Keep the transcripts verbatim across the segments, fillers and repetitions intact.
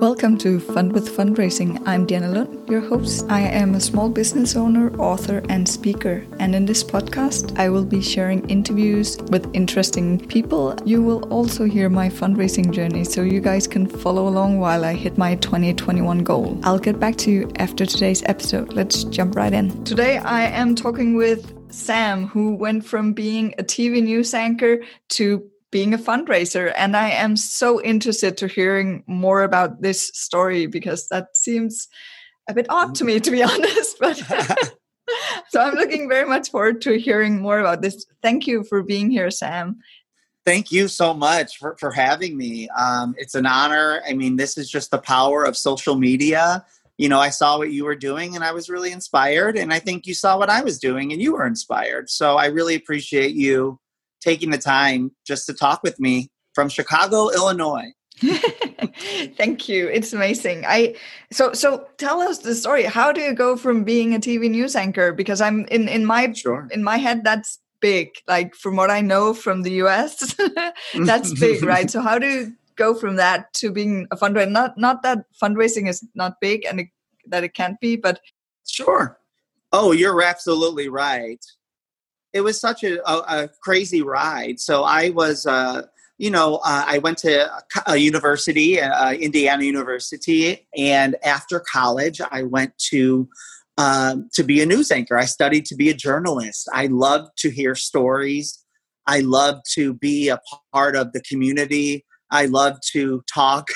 Welcome to Fund with Fundraising. I'm Diana Lund, your host. I am a small business owner, author, and speaker. And in this podcast, I will be sharing interviews with interesting people. You will also hear my fundraising journey, so you guys can follow along while I hit my twenty twenty-one goal. I'll get back to you after today's episode. Let's jump right in. Today, I am talking with Sam, who went from being a T V news anchor to being a fundraiser. And I am so interested to hearing more about this story because that seems a bit odd to me, to be honest. But so I'm looking very much forward to hearing more about this. Thank you for being here, Sam. Thank you so much for, for having me. Um, it's an honor. I mean, this is just the power of social media. You know, I saw what you were doing and I was really inspired. And I think you saw what I was doing and you were inspired. So I really appreciate you taking the time just to talk with me from Chicago, Illinois. Thank you. It's amazing. I so so tell us the story. How do you go from being a T V news anchor? Because I'm in in my sure. in my head that's big. Like from what I know from the U S, that's big, right? So how do you go from that to being a fundraiser? Not not that fundraising is not big and it, that it can't be, but sure. Oh, you're absolutely right. It was such a, a, a crazy ride. So I was, uh, you know, uh, I went to a university, uh, Indiana University, and after college, I went to um, to be a news anchor. I studied to be a journalist. I loved to hear stories. I loved to be a part of the community. I love to talk.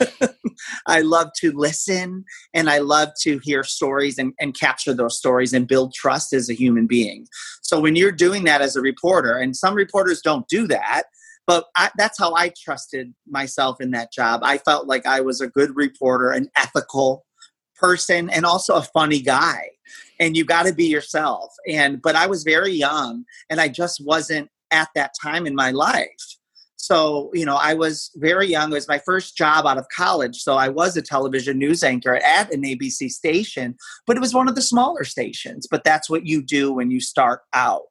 I love to listen, and I love to hear stories and, and capture those stories and build trust as a human being. So when you're doing that as a reporter, and some reporters don't do that, but I, that's how I trusted myself in that job. I felt like I was a good reporter, an ethical person, and also a funny guy. And you got to be yourself. And but I was very young, and I just wasn't at that time in my life. So, you know, I was very young. It was my first job out of college. So I was a television news anchor at an A B C station, but it was one of the smaller stations. But that's what you do when you start out.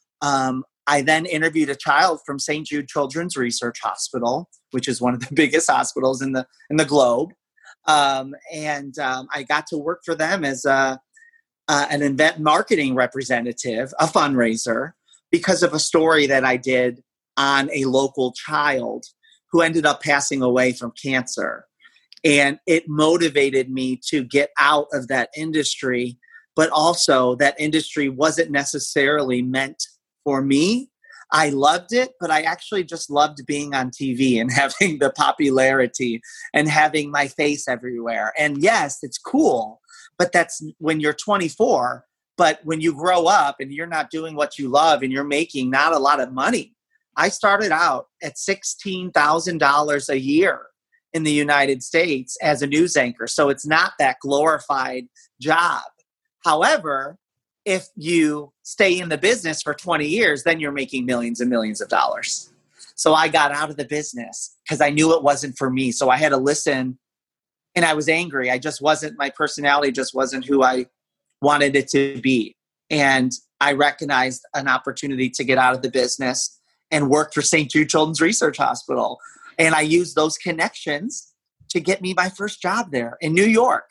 Um, I then interviewed a child from Saint Jude Children's Research Hospital, which is one of the biggest hospitals in the in the globe. Um, and um, I got to work for them as a, uh, an event marketing representative, a fundraiser, because of a story that I did on a local child who ended up passing away from cancer. And it motivated me to get out of that industry, but also that industry wasn't necessarily meant for me. I loved it, but I actually just loved being on T V and having the popularity and having my face everywhere. And yes, it's cool, but that's when you're twenty-four. But when you grow up and you're not doing what you love and you're making not a lot of money, I started out at sixteen thousand dollars a year in the United States as a news anchor. So it's not that glorified job. However, if you stay in the business for twenty years, then you're making millions and millions of dollars. So I got out of the business because I knew it wasn't for me. So I had to listen, and I was angry. I just wasn't, my personality just wasn't who I wanted it to be. And I recognized an opportunity to get out of the business and worked for Saint Jude Children's Research Hospital. And I used those connections to get me my first job there in New York.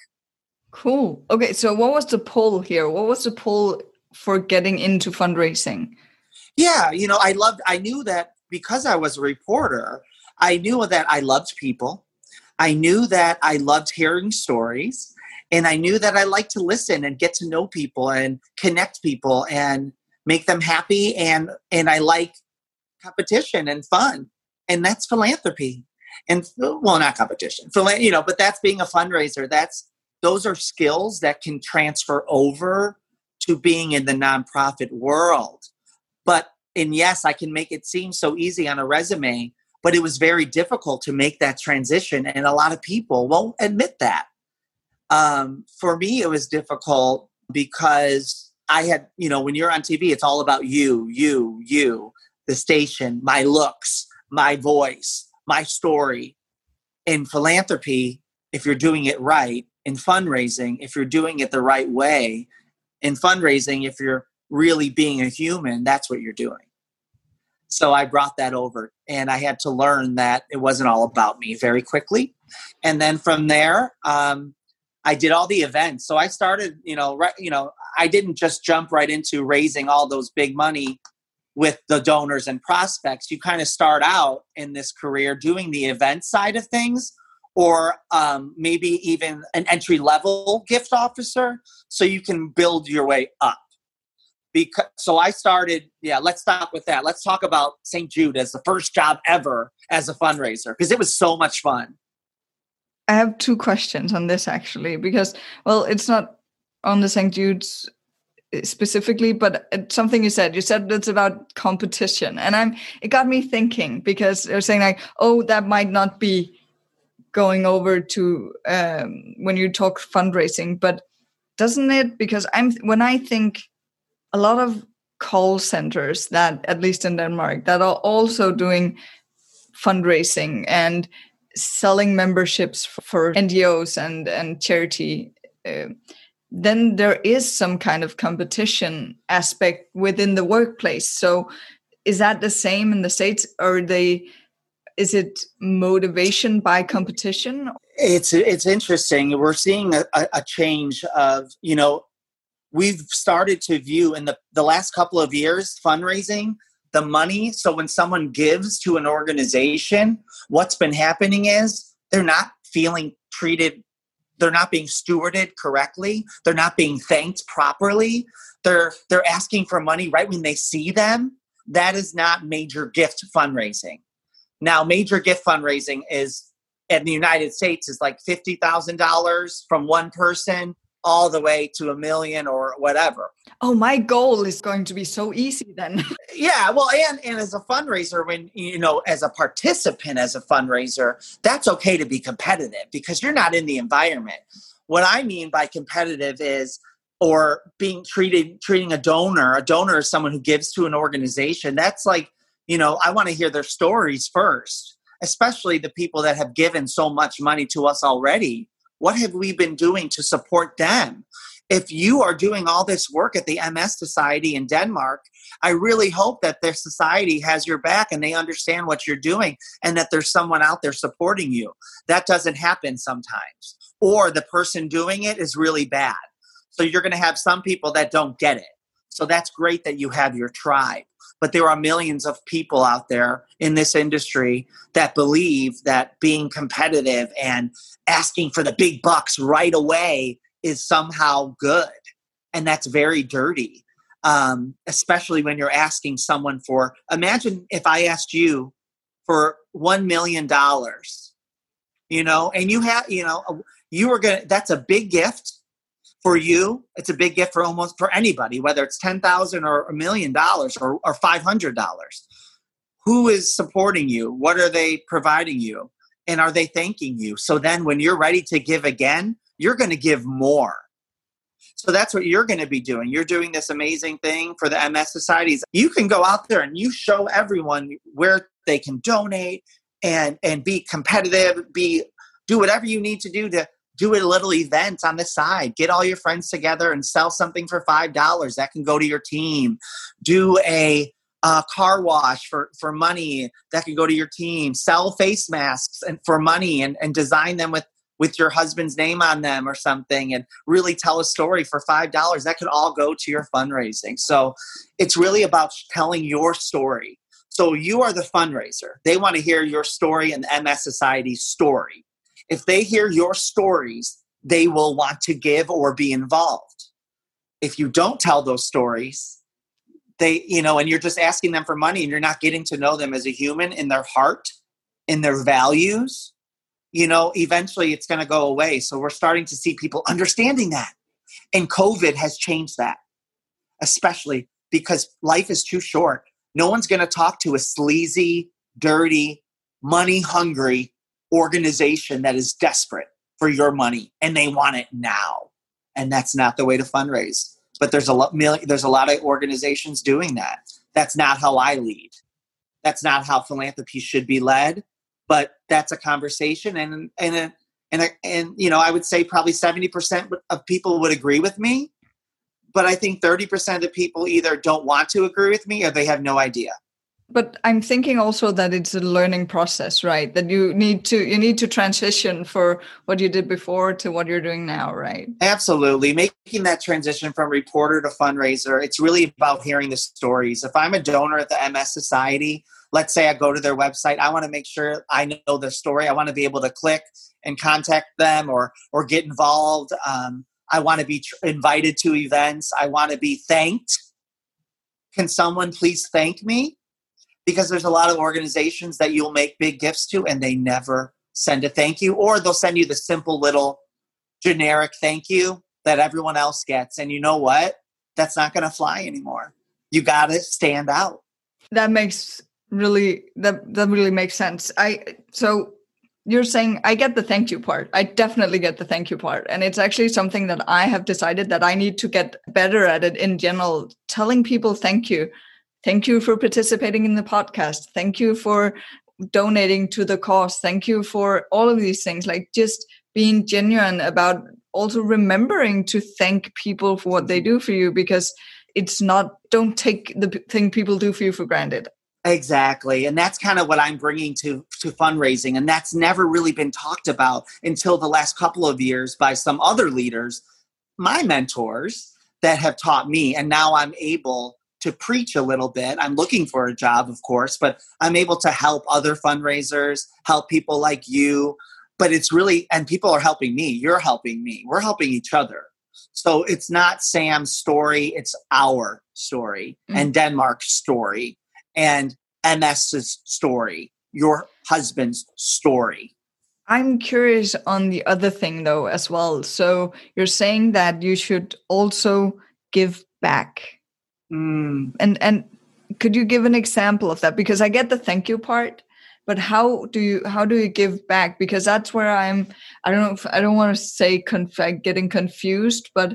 Cool. Okay, so what was the pull here? What was the pull for getting into fundraising? Yeah, you know, I loved, I knew that because I was a reporter, I knew that I loved people. I knew that I loved hearing stories. And I knew that I liked to listen and get to know people and connect people and make them happy. And, and I like competition and fun, and that's philanthropy. And well, not competition, Phila- you know, but that's being a fundraiser. That's those are skills that can transfer over to being in the nonprofit world. But and yes, I can make it seem so easy on a resume, but it was very difficult to make that transition, and a lot of people won't admit that. Um, for me, it was difficult because I had, you know, when you're on T V, it's all about you, you, you. The station, my looks, my voice, my story. In philanthropy, if you're doing it right, in fundraising, if you're doing it the right way, in fundraising, if you're really being a human, that's what you're doing. So I brought that over, and I had to learn that it wasn't all about me very quickly. And then from there, um, I did all the events. So I started, you know, right, you know, I didn't just jump right into raising all those big money with the donors and prospects. You kind of start out in this career doing the event side of things, or um, maybe even an entry level gift officer, so you can build your way up. Because so I started, yeah, let's stop with that. Let's talk about Saint Jude as the first job ever as a fundraiser, because it was so much fun. I have two questions on this actually, because, well, it's not on the Saint Jude's specifically, but it's something you said. You said it's about competition, and I'm. It got me thinking, because they're saying like, oh, that might not be going over to um, when you talk fundraising, but doesn't it? Because I'm when I think a lot of call centers that, at least in Denmark, that are also doing fundraising and selling memberships for N G Os and and charity. Uh, then there is some kind of competition aspect within the workplace. So is that the same in the States, or they, is it motivation by competition? It's it's interesting. We're seeing a, a change of, you know, we've started to view in the, the last couple of years, fundraising, the money. So when someone gives to an organization, what's been happening is they're not feeling treated. They're not being stewarded correctly. They're not being thanked properly. They're they're asking for money right when they see them. That is not major gift fundraising. Now, major gift fundraising is, in the United States, is like fifty thousand dollars from one person all the way to a million or whatever. Oh, my goal is going to be so easy then. Yeah, well, and, and as a fundraiser, when, you know, as a participant, as a fundraiser, that's okay to be competitive because you're not in the environment. What I mean by competitive is, or being treated, treating a donor, a donor is someone who gives to an organization. That's like, you know, I want to hear their stories first, especially the people that have given so much money to us already. What have we been doing to support them? If you are doing all this work at the M S Society in Denmark, I really hope that their society has your back and they understand what you're doing and that there's someone out there supporting you. That doesn't happen sometimes. Or the person doing it is really bad. So you're going to have some people that don't get it. So that's great that you have your tribe. But there are millions of people out there in this industry that believe that being competitive and asking for the big bucks right away is somehow good. And that's very dirty, um, especially when you're asking someone for, imagine if I asked you for one million dollars, you know, and you have, you know, you were going to, that's a big gift. For you, it's a big gift for almost for anybody, whether it's ten thousand dollars or a million dollars or, or five hundred dollars. Who is supporting you? What are they providing you? And are they thanking you? So then when you're ready to give again, you're going to give more. So that's what you're going to be doing. You're doing this amazing thing for the M S Societies. You can go out there and you show everyone where they can donate and, and be competitive, be do whatever you need to do to do a little event on the side. Get all your friends together and sell something for five dollars. That can go to your team. Do a uh, car wash for, for money. That can go to your team. Sell face masks and for money and, and design them with, with your husband's name on them or something and really tell a story for five dollars. That could all go to your fundraising. So it's really about telling your story. So you are the fundraiser. They want to hear your story and the M S Society's story. If they hear your stories, they will want to give or be involved. If you don't tell those stories, they, you know, and you're just asking them for money and you're not getting to know them as a human in their heart, in their values, you know, eventually it's going to go away. So we're starting to see people understanding that. And COVID has changed that, especially because life is too short. No one's going to talk to a sleazy, dirty, money-hungry organization that is desperate for your money and they want it now. And that's not the way to fundraise. But there's a lot, there's a lot of organizations doing that. That's not how I lead. That's not how philanthropy should be led. But that's a conversation, and and and and you know, I would say probably seventy percent of people would agree with me. But I think thirty percent of the people either don't want to agree with me or they have no idea. But I'm thinking also that it's a learning process, right? That you need to you need to transition for what you did before to what you're doing now, right? Absolutely. Making that transition from reporter to fundraiser, it's really about hearing the stories. If I'm a donor at the M S Society, let's say I go to their website, I want to make sure I know their story. I want to be able to click and contact them or or get involved. Um, I want to be tr- invited to events. I want to be thanked. Can someone please thank me? Because there's a lot of organizations that you'll make big gifts to and they never send a thank you, or they'll send you the simple little generic thank you that everyone else gets. And you know what? That's not going to fly anymore. You got to stand out. That makes really, that, that really makes sense. I, so you're saying I get the thank you part. I definitely get the thank you part. And it's actually something that I have decided that I need to get better at it in general, telling people thank you. Thank you for participating in the podcast. Thank you for donating to the cause. Thank you for all of these things. Like just being genuine about also remembering to thank people for what they do for you, because it's not, don't take the thing people do for you for granted. Exactly. And that's kind of what I'm bringing to, to fundraising. And that's never really been talked about until the last couple of years by some other leaders, my mentors that have taught me. And now I'm able to preach a little bit. I'm looking for a job, of course, but I'm able to help other fundraisers, help people like you. But it's really, and people are helping me. You're helping me. We're helping each other. So it's not Sam's story. It's our story mm-hmm. and Denmark's story and MS's story, your husband's story. I'm curious on the other thing though, as well. So you're saying that you should also give back. Mm. And and could you give an example of that? Because I get the thank you part, but how do you how do you give back? Because that's where I'm. I don't know. If, I don't want to say conf- getting confused, but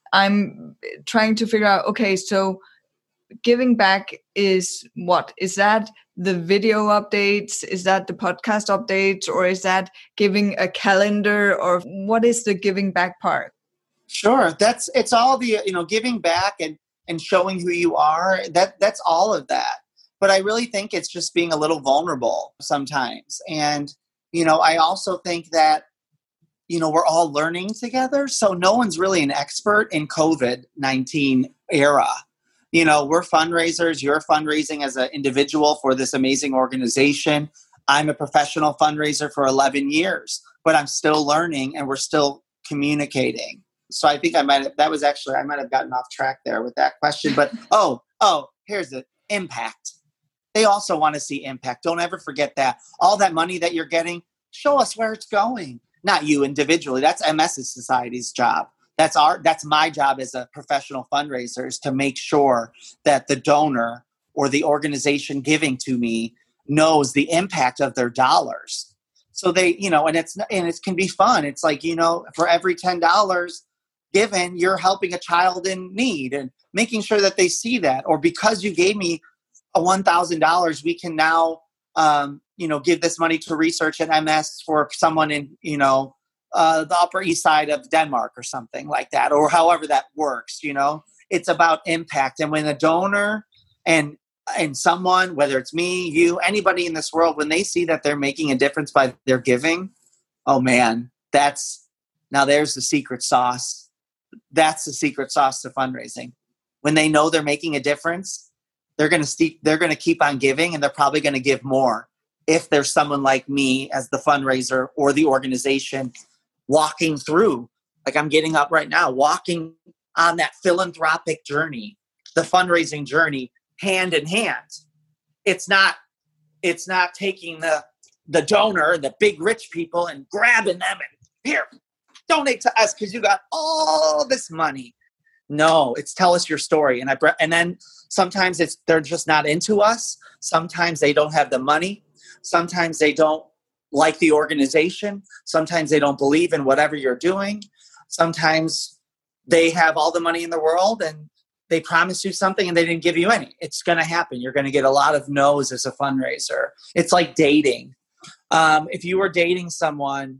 I'm trying to figure out. Okay, so giving back is what? Is that the video updates? Is that the podcast updates, or is that giving a calendar? Or what is the giving back part? Sure, that's it's all the you know giving back and. and showing who you are, that that's all of that. But I really think it's just being a little vulnerable sometimes. And, you know, I also think that, you know, we're all learning together. So no one's really an expert in covid nineteen era. You know, we're fundraisers. You're fundraising as an individual for this amazing organization. I'm a professional fundraiser for eleven years, but I'm still learning and we're still communicating. So I think I might have, that was actually, I might have gotten off track there with that question, but oh, oh, here's the impact. They also want to see impact. Don't ever forget that. All that money that you're getting, show us where it's going. Not you individually. That's M S Society's job. That's our, that's my job as a professional fundraiser, is to make sure that the donor or the organization giving to me knows the impact of their dollars. So they, you know, and it's, and it can be fun. It's like, you know, for every ten dollars given, you're helping a child in need and making sure that they see that. Or because you gave me a one thousand dollars, we can now, um, you know, give this money to research at M S for someone in, you know, uh, the Upper East Side of Denmark or something like that, or however that works. You know, it's about impact. And when a donor and and someone, whether it's me, you, anybody in this world, when they see that they're making a difference by their giving, oh man, that's, now there's the secret sauce. That's the secret sauce to fundraising. When they know they're making a difference, they're going to st- they're going to keep on giving, and they're probably going to give more if there's someone like me as the fundraiser or the organization walking through, like I'm getting up right now, walking on that philanthropic journey, the fundraising journey, hand in hand. It's not, it's not taking the, the donor, the big rich people, and grabbing them and here, donate to us because you got all this money. No, it's tell us your story. And I and then sometimes it's they're just not into us. Sometimes they don't have the money. Sometimes they don't like the organization. Sometimes they don't believe in whatever you're doing. Sometimes they have all the money in the world and they promise you something and they didn't give you any. It's going to happen. You're going to get a lot of no's as a fundraiser. It's like dating. Um, if you were dating someone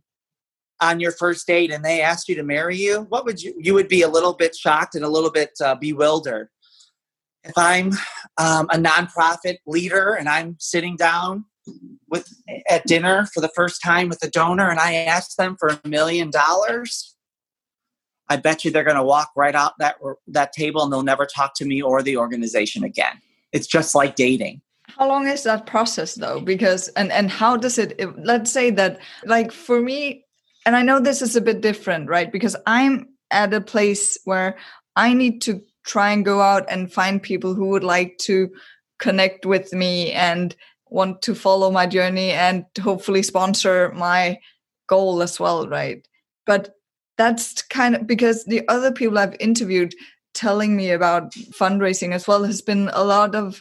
on your first date and they asked you to marry you, what would you, you would be a little bit shocked and a little bit uh, bewildered. if I'm um, a nonprofit leader and I'm sitting down with at dinner for the first time with a donor and I ask them for a million dollars, I bet you they're going to walk right out that that table and they'll never talk to me or the organization again. It's just like dating. How long is that process though? Because, and, and how does it, if, let's say that, like for me, and I know this is a bit different, right? Because I'm at a place where I need to try and go out and find people who would like to connect with me and want to follow my journey and hopefully sponsor my goal as well, right? But that's kind of because the other people I've interviewed telling me about fundraising as well has been a lot of,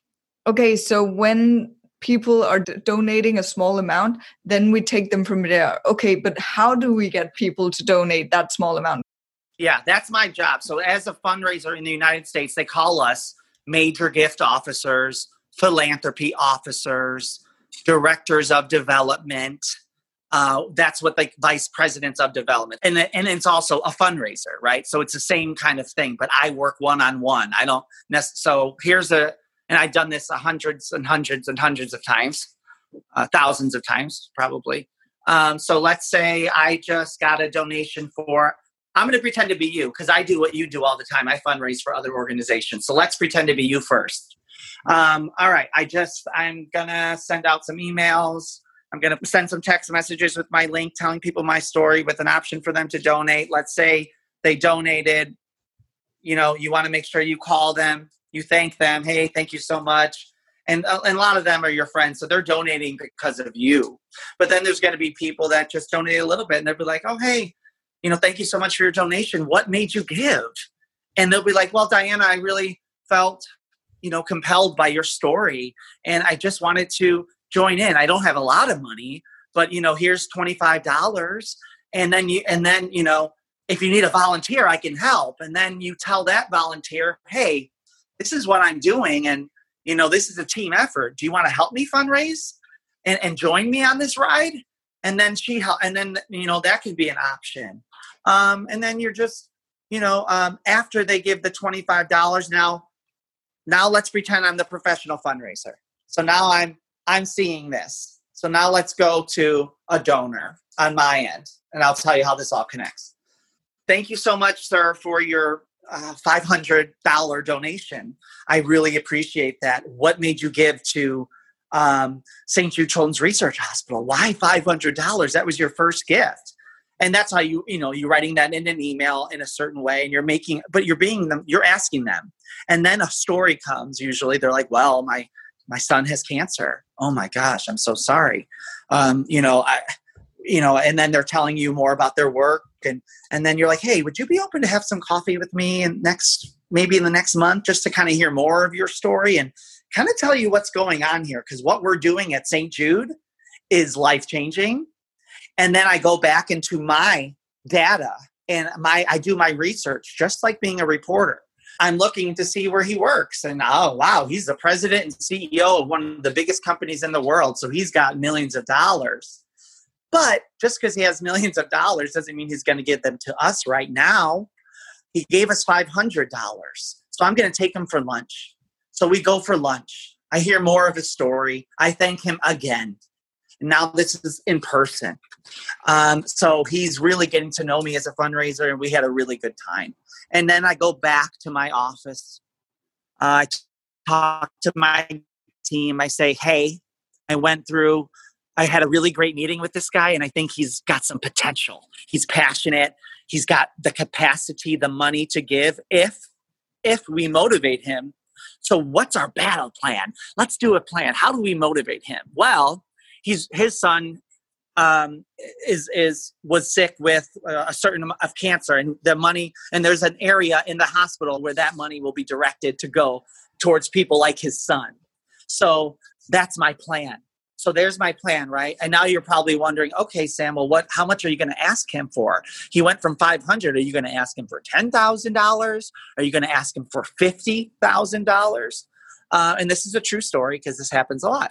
okay, so when people are d- donating a small amount, then we take them from there. Okay, but how do we get people to donate that small amount? Yeah, that's my job. So as a fundraiser in the United States, they call us major gift officers, philanthropy officers, directors of development. Uh, that's what they vice presidents of development. And, and it's also a fundraiser, right? So it's the same kind of thing, but I work one-on-one. I don't necessarily, so here's a, and I've done this hundreds and hundreds and hundreds of times, uh, thousands of times probably. Um, so let's say I just got a donation for, I'm going to pretend to be you because I do what you do all the time. I fundraise for other organizations. So let's pretend to be you first. Um, all right. I just, I'm going to send out some emails. I'm going to send some text messages with my link telling people my story with an option for them to donate. Let's say they donated, you know, you want to make sure you call them, you thank them. Hey, thank you so much. And, uh, and a lot of them are your friends. So they're donating because of you. But then there's going to be people that just donate a little bit and they'll be like, oh, hey, you know, thank you so much for your donation. What made you give? And they'll be like, well, Diana, I really felt, you know, compelled by your story. And I just wanted to join in. I don't have a lot of money, but, you know, here's twenty-five dollars. And then you, and then, you know, if you need a volunteer, I can help. And then you tell that volunteer, hey, this is what I'm doing. And, you know, this is a team effort. Do you want to help me fundraise and, and join me on this ride? And then she, and then, you know, that could be an option. Um, and then you're just, you know, um, after they give the twenty-five dollars now, now let's pretend I'm the professional fundraiser. So now I'm, I'm seeing this. So now let's go to a donor on my end, and I'll tell you how this all connects. Thank you so much, sir, for your uh, five hundred dollars donation. I really appreciate that. What made you give to um, Saint Jude Children's Research Hospital? Why five hundred dollars? That was your first gift. And that's how you, you know, you're writing that in an email in a certain way and you're making, but you're being them, you're asking them. And then a story comes. Usually they're like, well, my, my son has cancer. Oh my gosh, I'm so sorry. Um, you know, I, you know, and then they're telling you more about their work. And, and then you're like, hey, would you be open to have some coffee with me and next, maybe in the next month, just to kind of hear more of your story and kind of tell you what's going on here. Because what we're doing at Saint Jude is life-changing. And then I go back into my data and my I do my research, just like being a reporter. I'm looking to see where he works. And, oh, wow, he's the president and C E O of one of the biggest companies in the world. So he's got millions of dollars. But just because he has millions of dollars doesn't mean he's going to give them to us right now. He gave us five hundred dollars. So I'm going to take him for lunch. So we go for lunch. I hear more of his story. I thank him again. And now this is in person. Um, so he's really getting to know me as a fundraiser, and we had a really good time. And then I go back to my office. Uh, I talk to my team. I say, hey, I went through, I had a really great meeting with this guy, and I think he's got some potential. He's passionate. He's got the capacity, the money to give if, if we motivate him. So what's our battle plan? Let's do a plan. How do we motivate him? Well, he's his son um, is is was sick with uh, a certain amount of cancer, and the money, and there's an area in the hospital where that money will be directed to go towards people like his son. So that's my plan. So there's my plan, right? And now you're probably wondering, okay, Sam, well, what? How much are you going to ask him for? He went from five hundred. Are you going to ask him for ten thousand dollars? Are you going to ask him for fifty thousand dollars? Uh, and this is a true story because this happens a lot.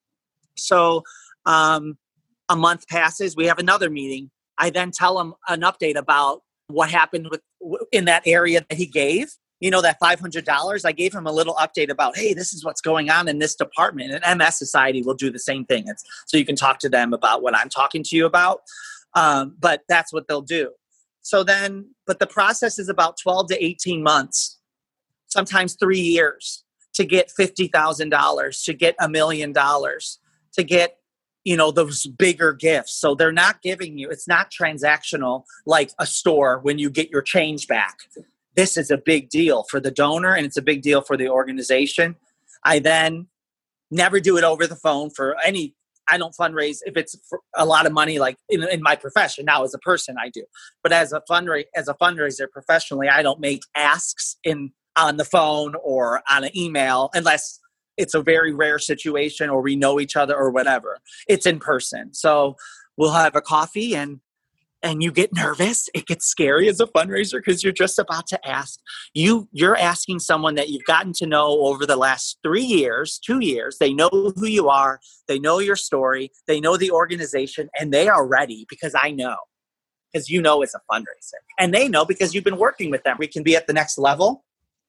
So um, a month passes. We have another meeting. I then tell him an update about what happened with in that area that he gave. you know, that five hundred dollars, I gave him a little update about, hey, this is what's going on in this department. And M S Society will do the same thing. It's, so you can talk to them about what I'm talking to you about. Um, but that's what they'll do. So then, but the process is about twelve to eighteen months, sometimes three years to get fifty thousand dollars, to get a million dollars, to get, you know, those bigger gifts. So they're not giving you, it's not transactional like a store when you get your change back. This is a big deal for the donor and it's a big deal for the organization. I then never do it over the phone for any, I don't fundraise if it's for a lot of money, like in, in my profession. Now as a person, I do. But as a fundraiser, as a fundraiser professionally, I don't make asks in on the phone or on an email unless it's a very rare situation or we know each other or whatever. It's in person. So we'll have a coffee and and you get nervous. It gets scary as a fundraiser because you're just about to ask. You, you're asking someone that you've gotten to know over the last three years, two years. They know who you are. They know your story. They know the organization and they are ready because I know. Because you know it's a fundraiser. And they know because you've been working with them. We can be at the next level.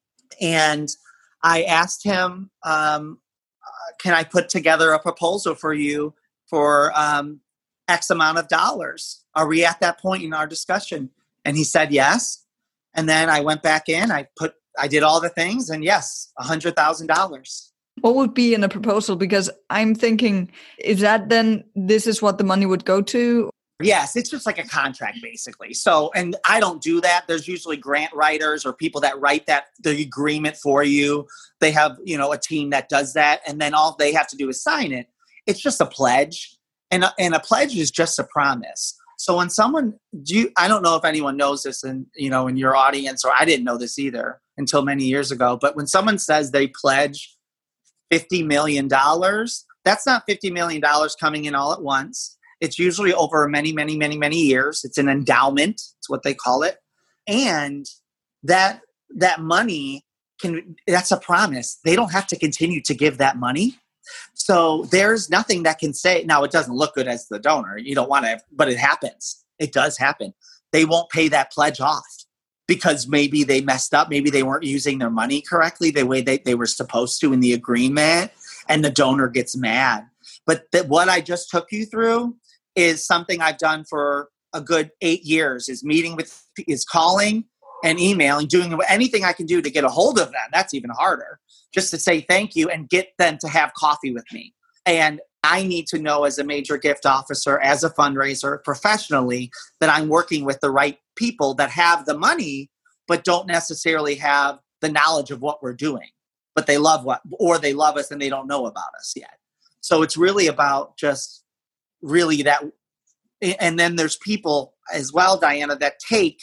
And I asked him, um, uh, can I put together a proposal for you for um, X amount of dollars? Are we at that point in our discussion? And he said yes. And then I went back in, I put, I did all the things and yes, a hundred thousand dollars. What would be in a proposal? Because I'm thinking, is that then, this is what the money would go to? Yes, it's just like a contract basically. So, and I don't do that. There's usually grant writers or people that write that, the agreement for you. They have, you know, a team that does that. And then all they have to do is sign it. It's just a pledge. And a, and a pledge is just a promise. So when someone, do you, I don't know if anyone knows this in, you know, in your audience, or I didn't know this either until many years ago, but when someone says they pledge fifty million dollars, that's not fifty million dollars coming in all at once. It's usually over many, many, many, many years. It's an endowment. It's what they call it. And that, that money can, that's a promise. They don't have to continue to give that money. So there's nothing that can say, now it doesn't look good as the donor. You don't want to, but it happens. It does happen. They won't pay that pledge off because maybe they messed up. Maybe they weren't using their money correctly the way they, they were supposed to in the agreement, and the donor gets mad. But th- what I just took you through is something I've done for a good eight years is meeting with, is calling and emailing, doing anything I can do to get a hold of them. That's even harder. Just to say thank you and get them to have coffee with me. And I need to know as a major gift officer, as a fundraiser, professionally, that I'm working with the right people that have the money, but don't necessarily have the knowledge of what we're doing. But they love what, or they love us and they don't know about us yet. So it's really about just really that. And then there's people as well, Diana, that take,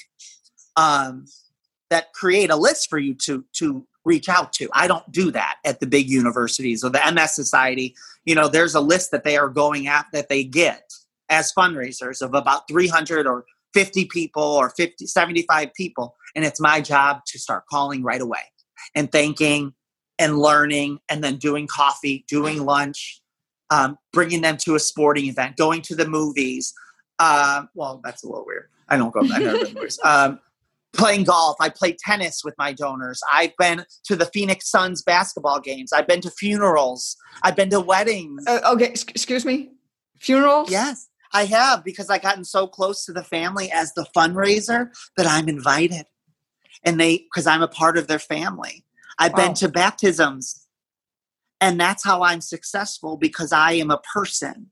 um, that create a list for you to, to, reach out to. I don't do that at the big universities or the M S Society. You know, there's a list that they are going at that they get as fundraisers of about three hundred or fifty people or fifty, seventy-five people. And it's my job to start calling right away and thanking and learning and then doing coffee, doing lunch, um, bringing them to a sporting event, going to the movies. Uh, well, that's a little weird. I don't go, I never go to the movies. Um, Playing golf. I play tennis with my donors. I've been to the Phoenix Suns basketball games. I've been to funerals. I've been to weddings. Uh, okay, excuse me? Funerals? Yes, I have, because I gotten so close to the family as the fundraiser that I'm invited. And they, because I'm a part of their family. I've wow. been to baptisms. And that's how I'm successful, because I am a person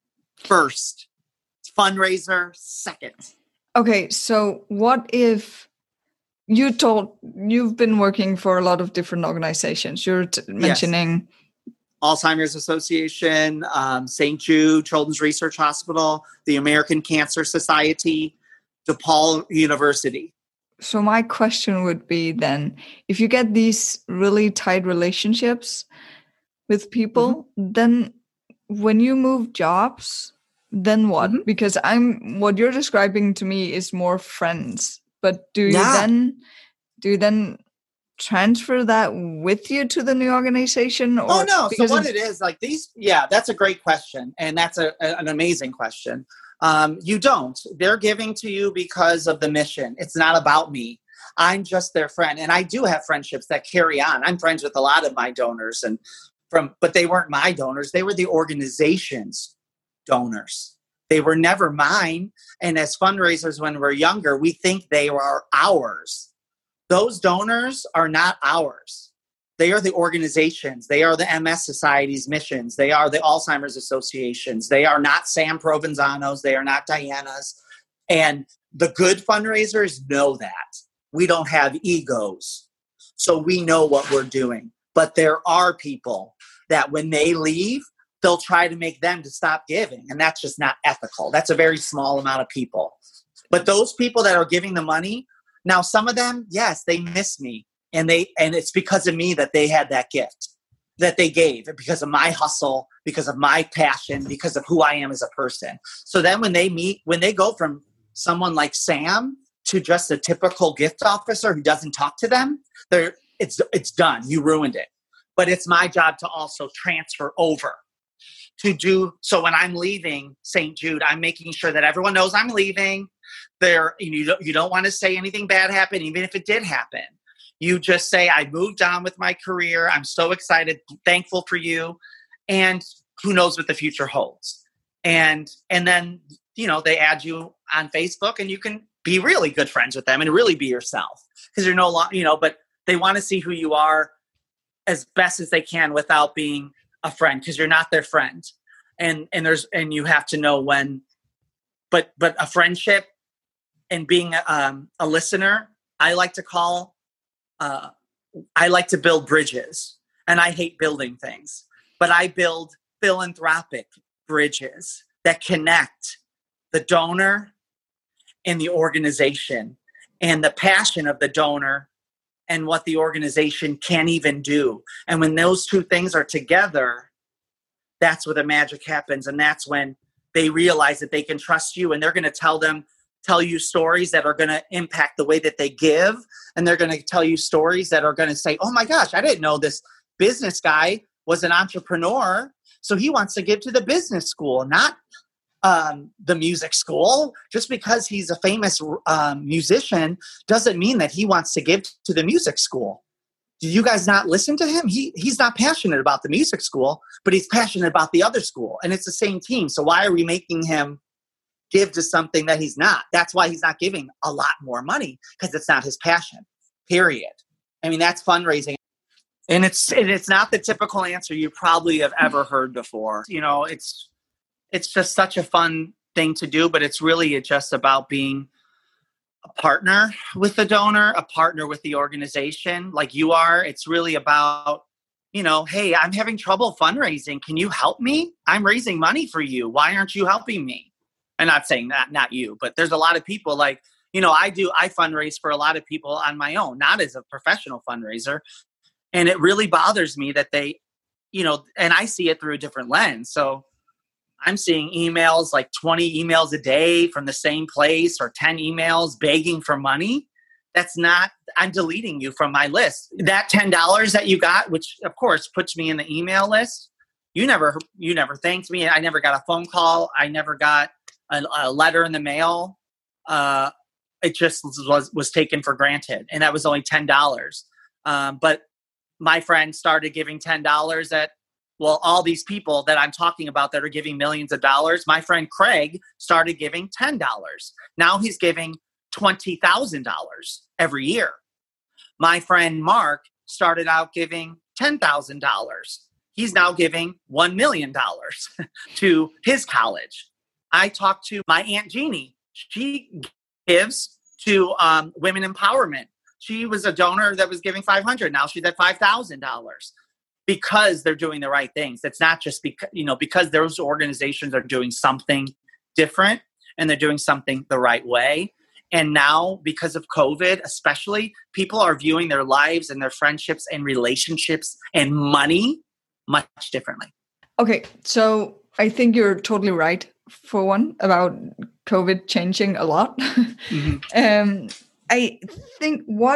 first. Fundraiser second. Okay, so what if you told, you've been working for a lot of different organizations. You're t- mentioning yes. Alzheimer's Association, um, Saint Jude Children's Research Hospital, the American Cancer Society, DePaul University. So my question would be then, if you get these really tight relationships with people, mm-hmm. then when you move jobs, then what? Mm-hmm. Because I'm, what you're describing to me is more friends. But do you yeah. then do you then transfer that with you to the new organization? Or, oh no! So what it is, like these, yeah, that's a great question, and that's a, a an amazing question. Um, you don't. They're giving to you because of the mission. It's not about me. I'm just their friend. And I do have friendships that carry on. I'm friends with a lot of my donors and from, but they weren't my donors. They were the organization's donors. They were never mine. And as fundraisers, when we're younger, we think they are ours. Those donors are not ours. They are the organizations. They are the M S Society's missions. They are the Alzheimer's Associations. They are not Sam Provenzano's. They are not Diana's. And the good fundraisers know that. We don't have egos. So we know what we're doing. But there are people that when they leave, they'll try to make them to stop giving. And that's just not ethical. That's a very small amount of people. But those people that are giving the money, now some of them, yes, they miss me. And they and it's because of me that they had that gift that they gave, because of my hustle, because of my passion, because of who I am as a person. So then when they meet, when they go from someone like Sam to just a typical gift officer who doesn't talk to them, they're it's it's done. You ruined it. But it's my job to also transfer over to do. So when I'm leaving Saint Jude, I'm making sure that everyone knows I'm leaving. There, you don't, you don't want to say anything bad happened, even if it did happen. You just say, I moved on with my career. I'm so excited, thankful for you. And who knows what the future holds. And and then, you know, they add you on Facebook and you can be really good friends with them and really be yourself. Because you're no longer, you know, but they want to see who you are as best as they can without being a friend, because you're not their friend. And and there's and you have to know when, but but a friendship and being um, a listener, I like to call Uh, I like to build bridges, and I hate building things, but I build philanthropic bridges that connect the donor and the organization and the passion of the donor and what the organization can even do. And when those two things are together, that's where the magic happens. And that's when they realize that they can trust you, and they're going to tell them tell you stories that are going to impact the way that they give. And they're going to tell you stories that are going to say, oh my gosh, I didn't know this business guy was an entrepreneur. So he wants to give to the business school, not um, the music school. Just because he's a famous um, musician doesn't mean that he wants to give to the music school. Do you guys not listen to him? He He's not passionate about the music school, but he's passionate about the other school. And it's the same team. So why are we making him give to something that he's not? That's why he's not giving a lot more money, because it's not his passion, period. I mean, that's fundraising. And it's and it's not the typical answer you probably have ever heard before. You know, it's it's just such a fun thing to do, but it's really just about being a partner with the donor, a partner with the organization like you are. It's really about, you know, hey, I'm having trouble fundraising. Can you help me? I'm raising money for you. Why aren't you helping me? I'm not saying that, not you, but there's a lot of people like, you know, I do, I fundraise for a lot of people on my own, not as a professional fundraiser. And it really bothers me that they, you know, and I see it through a different lens. So I'm seeing emails, like twenty emails a day from the same place, or ten emails begging for money. That's not, I'm deleting you from my list. That ten dollars that you got, which of course puts me in the email list. You never, you never thanked me. I never got a phone call. I never got a, a letter in the mail. Uh, it just was, was taken for granted. And that was only ten dollars. Um, but my friend started giving ten dollars at, well, all these people that I'm talking about that are giving millions of dollars, my friend Craig started giving ten dollars. Now he's giving twenty thousand dollars every year. My friend Mark started out giving ten thousand dollars. He's now giving one million dollars to his college. I talked to my Aunt Jeannie. She gives to um, women empowerment. She was a donor that was giving five hundred dollars. Now she's at five thousand dollars because they're doing the right things. It's not just because, you know, because those organizations are doing something different and they're doing something the right way. And now, because of COVID, especially, people are viewing their lives and their friendships and relationships and money much differently. Okay, so I think you're totally right, for one, about COVID changing a lot. Mm-hmm. um, I think what,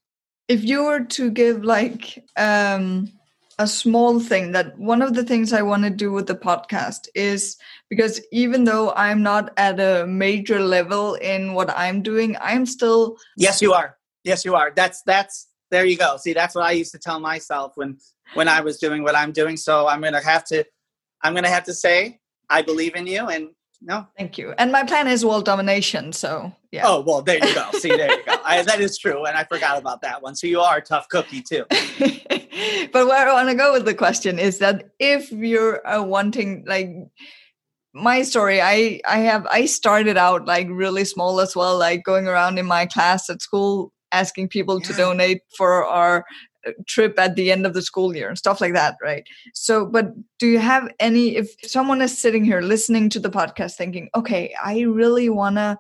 if you were to give like um, a small thing, that one of the things I want to do with the podcast is, because even though I'm not at a major level in what I'm doing, I'm still... Yes, you are. Yes, you are. That's, that's, there you go. See, that's what I used to tell myself when, when I was doing what I'm doing. So I'm going to have to, I'm going to have to say, I believe in you. And no. Thank you. And my plan is world domination. So yeah. Oh, well, there you go. See, there you go. I, that is true. And I forgot about that one. So you are a tough cookie too. But where I want to go with the question is that if you're uh, wanting, like my story, I, I have, I started out like really small as well, like going around in my class at school, asking people yeah. to donate for our trip at the end of the school year and stuff like that, right? So, but do you have any, if someone is sitting here listening to the podcast thinking, okay, I really want to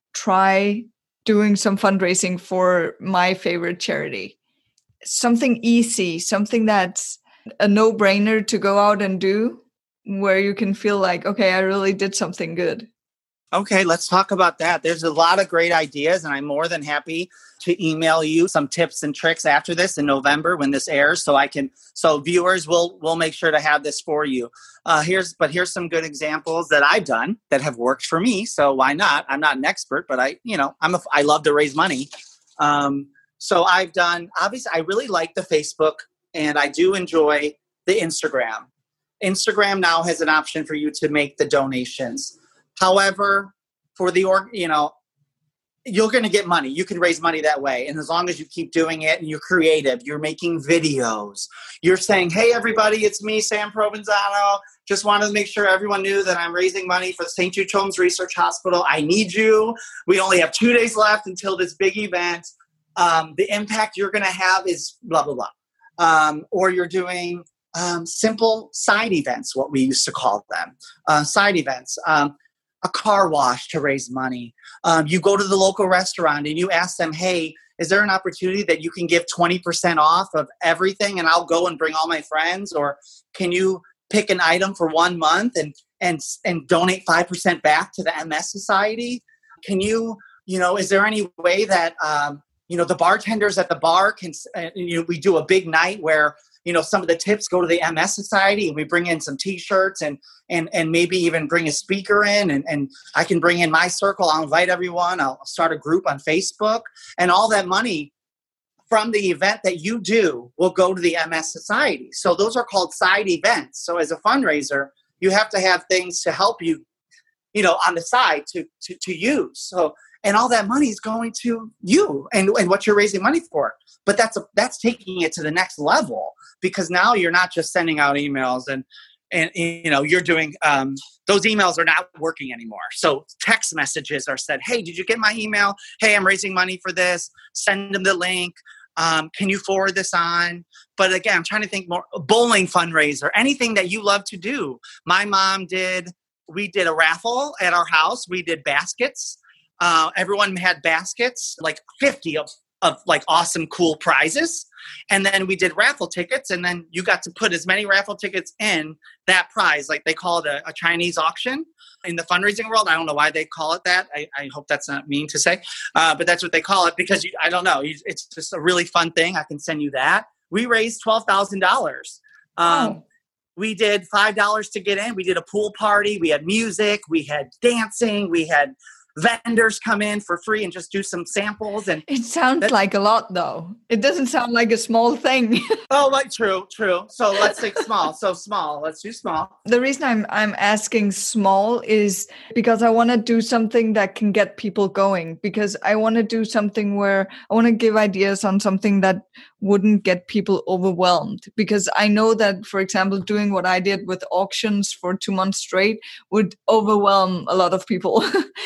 try doing some fundraising for my favorite charity, something easy, something that's a no-brainer to go out and do, where you can feel like, okay, I really did something good. Okay, let's talk about that. There's a lot of great ideas, and I'm more than happy to email you some tips and tricks after this in November when this airs, so I can, so viewers will will make sure to have this for you. Uh, here's, but here's some good examples that I've done that have worked for me. So why not? I'm not an expert, but I, you know, I'm a, I love to raise money. Um, so I've done, obviously, I really like the Facebook, and I do enjoy the Instagram. Instagram now has an option for you to make the donations. However, for the org, you know, you're going to get money. You can raise money that way. And as long as you keep doing it and you're creative, you're making videos, you're saying, hey, everybody, it's me, Sam Provenzano. Just wanted to make sure everyone knew that I'm raising money for the Saint Jude Children's Research Hospital. I need you. We only have two days left until this big event. Um, the impact you're going to have is blah, blah, blah. Um, or you're doing um, simple side events, what we used to call them, uh, side events. Um, a car wash to raise money. Um, you go to the local restaurant and you ask them, hey, is there an opportunity that you can give twenty percent off of everything and I'll go and bring all my friends? Or can you pick an item for one month and and and donate five percent back to the M S Society? Can you, you know, is there any way that, um, you know, the bartenders at the bar can, uh, you know, we do a big night where, you know, some of the tips go to the M S Society and we bring in some t-shirts and and and maybe even bring a speaker in and, and I can bring in my circle. I'll invite everyone. I'll start a group on Facebook, and all that money from the event that you do will go to the M S Society. So those are called side events. So as a fundraiser, you have to have things to help you, you know, on the side to to, to use. So, and all that money is going to you and, and what you're raising money for. But that's a, that's taking it to the next level, because now you're not just sending out emails and, and you know, you're doing, um, those emails are not working anymore. So text messages are said, hey, did you get my email? Hey, I'm raising money for this. Send them the link. Um, can you forward this on? But again, I'm trying to think more, bowling fundraiser, anything that you love to do. My mom did, we did a raffle at our house. We did baskets. Uh, everyone had baskets, like fifty of, of like awesome, cool prizes. And then we did raffle tickets, and then you got to put as many raffle tickets in that prize. Like they call it a, a Chinese auction in the fundraising world. I don't know why they call it that. I, I hope that's not mean to say, uh, but that's what they call it, because you, I don't know. You, it's just a really fun thing. I can send you that. We raised twelve thousand dollars. Um, oh. We did five dollars to get in. We did a pool party. We had music. We had dancing. We had vendors come in for free and just do some samples. And it sounds that, like a lot, though. It doesn't sound like a small thing. Oh, like true, true. So let's think small. So small. Let's do small. The reason I'm I'm asking small is because I want to do something that can get people going. Because I want to do something where I want to give ideas on something that wouldn't get people overwhelmed. Because I know that, for example, doing what I did with auctions for two months straight would overwhelm a lot of people.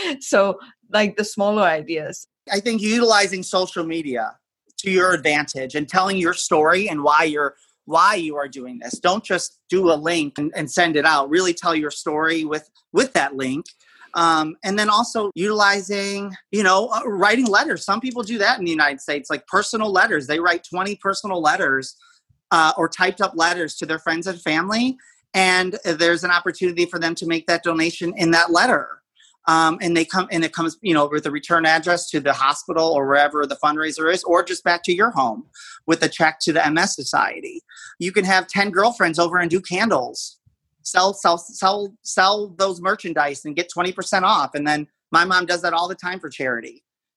So like the smaller ideas. I think utilizing social media to your advantage and telling your story and why you're why you are doing this. Don't just do a link and, and send it out. Really tell your story with with that link. Um, and then also utilizing, you know, uh, writing letters. Some people do that in the United States, like personal letters. They write twenty personal letters uh, or typed up letters to their friends and family. And there's an opportunity for them to make that donation in that letter. Um, and they come, and it comes, you know, with a return address to the hospital or wherever the fundraiser is, or just back to your home with a check to the M S Society. You can have ten girlfriends over and do candles, sell, sell, sell, sell those merchandise and get twenty percent off. And then my mom does that all the time for charity.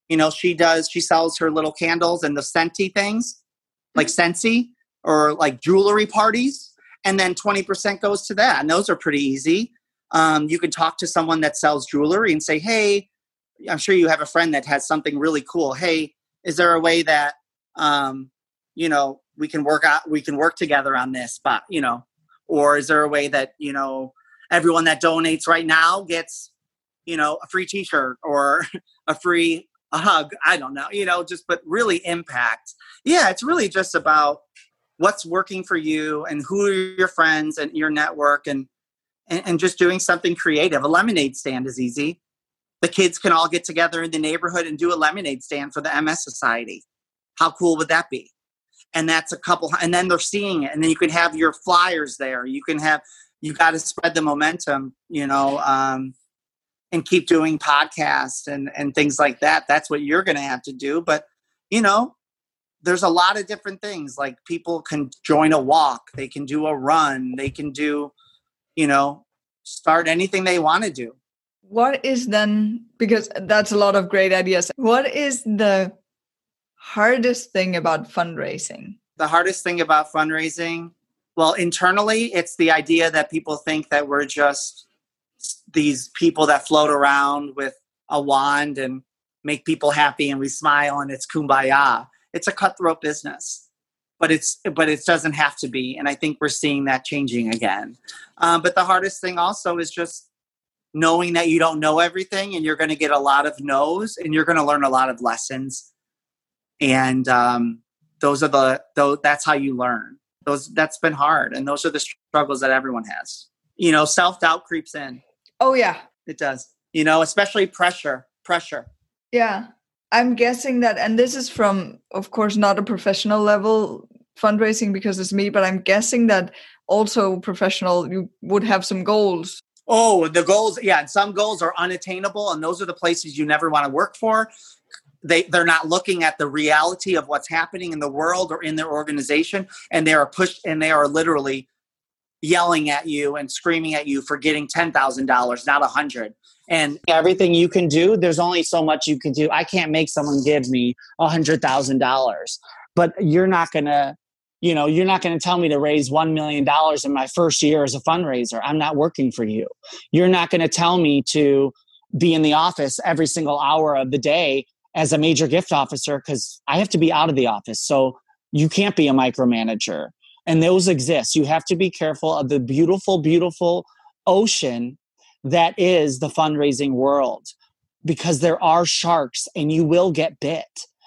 You know, she does, she sells her little candles and the scenty things, like Scentsy, or like jewelry parties. And then twenty percent goes to that. And those are pretty easy. Um, you can talk to someone that sells jewelry and say, hey, I'm sure you have a friend that has something really cool. Hey, is there a way that, um, you know, we can work out, we can work together on this, but, you know, or is there a way that, you know, everyone that donates right now gets, you know, a free t-shirt or a free a hug. I don't know, you know, just, but really impact. Yeah. It's really just about what's working for you and who are your friends and your network, and, and, and just doing something creative. A lemonade stand is easy. The kids can all get together in the neighborhood and do a lemonade stand for the M S Society. How cool would that be? And that's a couple, and then they're seeing it. And then you can have your flyers there. You can have, you got to spread the momentum, you know, um, and keep doing podcasts and, and things like that. That's what you're going to have to do. But, you know, there's a lot of different things. Like people can join a walk. They can do a run. They can do, you know, start anything they want to do. What is then, because that's a lot of great ideas, what is the hardest thing about fundraising? The hardest thing about fundraising, well, internally, it's the idea that people think that we're just these people that float around with a wand and make people happy and we smile and it's kumbaya. It's a cutthroat business, but it's but it doesn't have to be. And I think we're seeing that changing again. Um, but the hardest thing also is just knowing that you don't know everything, and you're going to get a lot of no's, and you're going to learn a lot of lessons. And um, those are the those, that's how you learn. Those that's been hard, and those are the struggles that everyone has. You know, self-doubt creeps in. Oh yeah, it does. You know, especially pressure, pressure. Yeah, I'm guessing that, and this is from, of course, not a professional level fundraising because it's me, but I'm guessing that also professional, you would have some goals. Oh, the goals. Yeah. And some goals are unattainable. And those are the places you never want to work for. They, they're not looking at the reality of what's happening in the world or in their organization. And they are pushed, and they are literally yelling at you and screaming at you for getting ten thousand dollars, not a hundred. And everything you can do, there's only so much you can do. I can't make someone give me a hundred thousand dollars, but you're not going to, you know, you're not going to tell me to raise one million dollars in my first year as a fundraiser. I'm not working for you. You're not going to tell me to be in the office every single hour of the day as a major gift officer, because I have to be out of the office. So you can't be a micromanager. And those exist. You have to be careful of the beautiful, beautiful ocean that is the fundraising world, because there are sharks and you will get bit.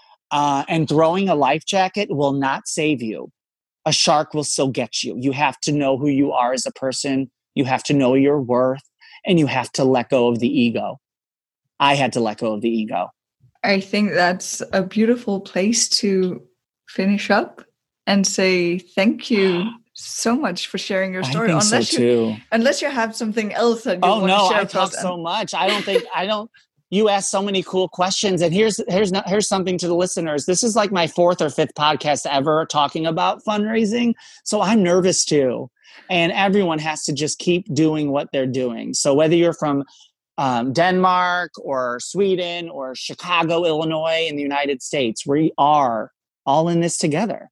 Uh, and throwing a life jacket will not save you. A shark will still get you. You have to know who you are as a person. You have to know your worth, and you have to let go of the ego. I had to let go of the ego. I think that's a beautiful place to finish up and say thank you so much for sharing your story. I think unless so you, too. Unless you have something else that you oh, want no, to share. I talk so much. I don't think I don't. You ask so many cool questions, and here's here's not, here's something to the listeners. This is like my fourth or fifth podcast ever talking about fundraising, so I'm nervous too. And everyone has to just keep doing what they're doing. So whether you're from um, Denmark or Sweden or Chicago, Illinois, in the United States, we are all in this together.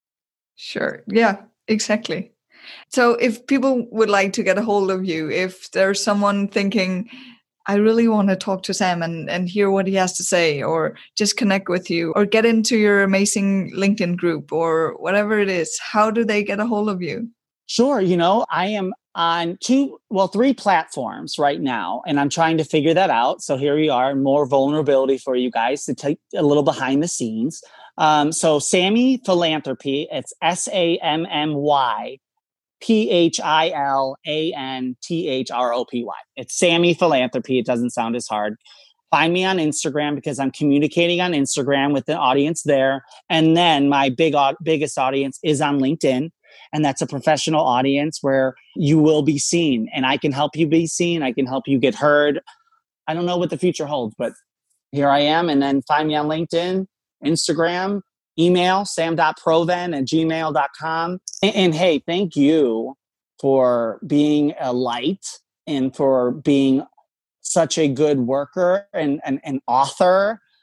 Sure. Yeah, exactly. So if people would like to get a hold of you, if there's someone thinking, I really want to talk to Sam and, and hear what he has to say, or just connect with you, or get into your amazing LinkedIn group, or whatever it is, how do they get a hold of you? Sure. You know, I am on two, well, three platforms right now, and I'm trying to figure that out. So here we are, more vulnerability for you guys to take a little behind the scenes. Um, so Sammy Philanthropy, it's S A M M Y P H I L A N T H R O P Y. It's Sammy Philanthropy. It doesn't sound as hard. Find me on Instagram, because I'm communicating on Instagram with the audience there. And then my big, biggest audience is on LinkedIn. And that's a professional audience where you will be seen, and I can help you be seen. I can help you get heard. I don't know what the future holds, but here I am. And then find me on LinkedIn, Instagram, email, sam.proven at gmail dot com. And, and hey, thank you for being a light and for being such a good worker and an author.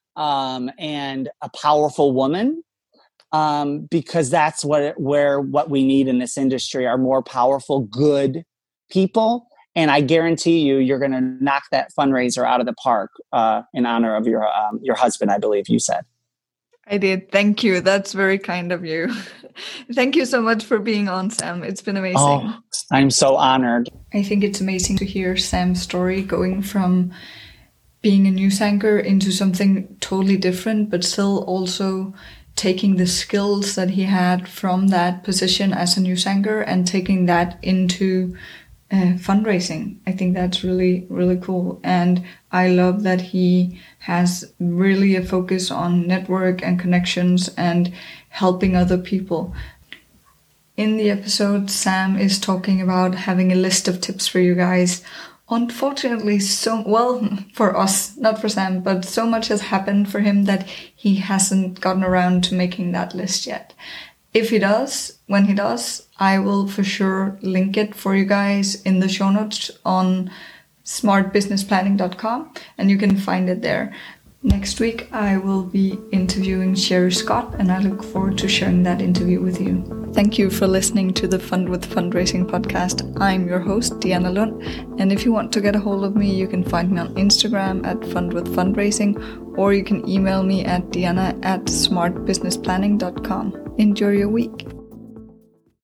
um, and a powerful woman, um, because that's what it, where what we need in this industry are more powerful, good people. And I guarantee you, you're going to knock that fundraiser out of the park uh, in honor of your um, your husband, I believe you said. I did. Thank you. That's very kind of you. Thank you so much for being on, Sam. It's been amazing. Oh, I'm so honored. I think it's amazing to hear Sam's story going from being a news anchor into something totally different, but still also taking the skills that he had from that position as a news anchor and taking that into uh, fundraising. I think that's really, really cool. And I love that he has really a focus on network and connections and helping other people. In the episode, Sam is talking about having a list of tips for you guys. Unfortunately, so well for us, not for Sam, but so much has happened for him that he hasn't gotten around to making that list yet. If he does, when he does, I will for sure link it for you guys in the show notes on smart business planning dot com, and you can find it there. Next week, I will be interviewing Sherry Scott, and I look forward to sharing that interview with you. Thank you for listening to the Fund with Fundraising podcast. I'm your host, Diana Lund, and if you want to get a hold of me, you can find me on Instagram at Fund with Fundraising, or you can email me at diana at smart business planning dot com. Enjoy your week.